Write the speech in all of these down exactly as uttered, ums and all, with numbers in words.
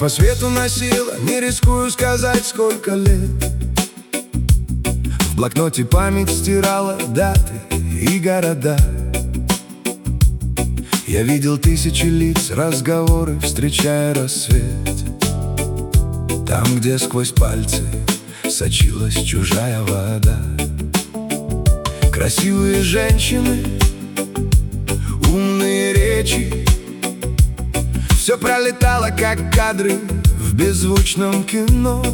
по свету носила, не рискую сказать, сколько лет. В блокноте память стирала даты и города. Я видел тысячи лиц, разговоры, встречая рассвет. Там, где сквозь пальцы сочилась чужая вода. Красивые женщины, умные речи, все пролетало, как кадры в беззвучном кино.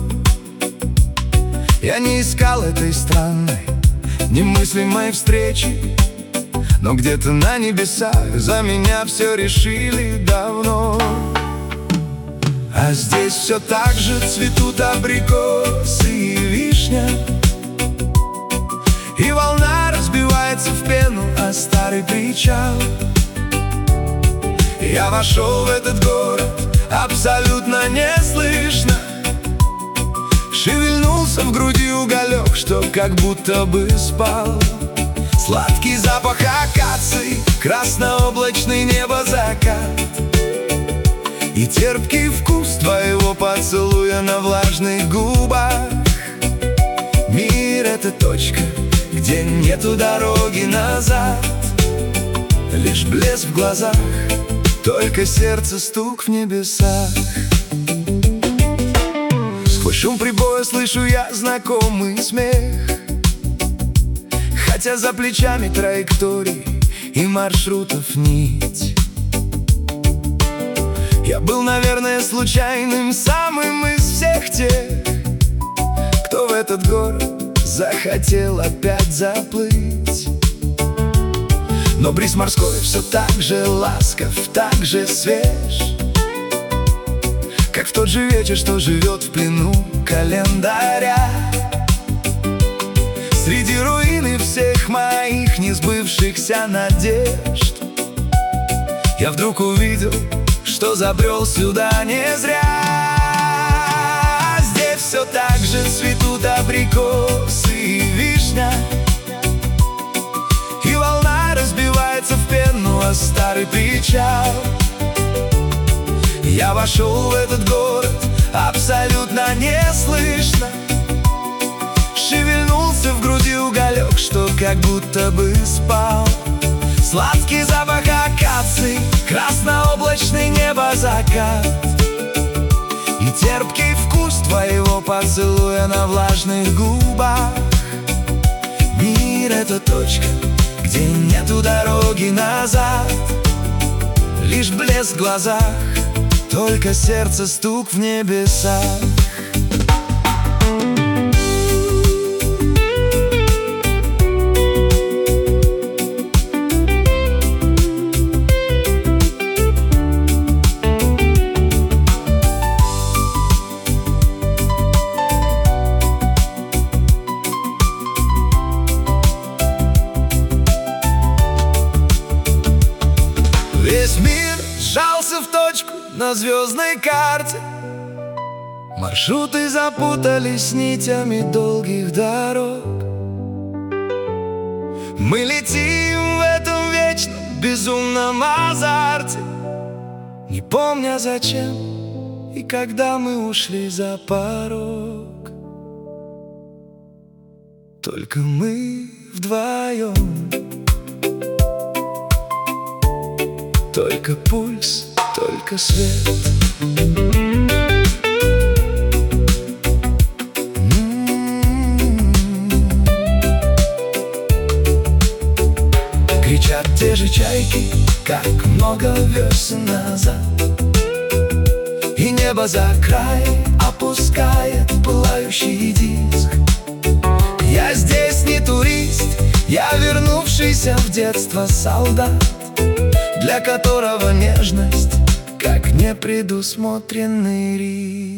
Я не искал этой странной, немыслимой встречи, но где-то на небесах за меня все решили давно. А здесь все так же цветут абрикосы и вишня, и волна разбивается в пену о старый причал. Я вошел в этот город абсолютно неслышно. Шевельнулся в груди уголек, что как будто бы спал. Сладкий запах акаций, красnooблачный небо-закат, и терпкий вкус твоего поцелуя на влажных губах. Мир — это точка, где нету дороги назад. Лишь блеск в глазах, только сердце стук в небесах. Сквозь шум прибоя слышу я знакомый смех, хотя за плечами траекторий и маршрутов нить. Я был, наверное, случайным самым из всех тех, кто в этот город захотел опять заплыть. Но бриз морской все так же ласков, так же свеж, как в тот же вечер, что живет в плену календаря. Среди руины всех моих несбывшихся надежд я вдруг увидел, что забрел сюда не зря. Здесь все так же цветут абрикосы и вишня, и волна разбивается в пену о старый причал. Я вошел в этот город абсолютно неслышно. Шевельнулся в груди уголек, что как будто бы спал. Сладкий запах акаций, красnooблачный небо-закат, и терпкий вкус твоего поцелуя на влажных губах. Мир — это точка, где нету дороги назад. Лишь блеск в глазах, только сердце стук в небесах. Весь мир сжался в точку на звездной карте. Маршруты запутались нитями долгих дорог. Мы летим в этом вечном безумном азарте, не помня зачем и когда мы ушли за порог. Только мы вдвоем, только пульс, только свет. Кричат те же чайки, как много весен назад, и небо за край опускает пылающий диск. Я здесь не турист, я вернувшийся в детство солдат, для которого нежность как непредусмотренный риск.